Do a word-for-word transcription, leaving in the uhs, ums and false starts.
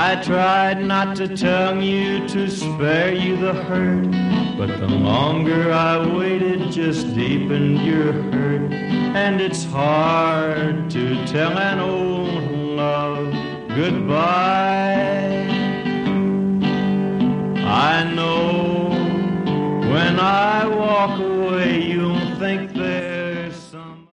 I tried not to tell you to spare you the hurt, but the longer I waited just deepened your hurt. And it's hard to tell an old love goodbye.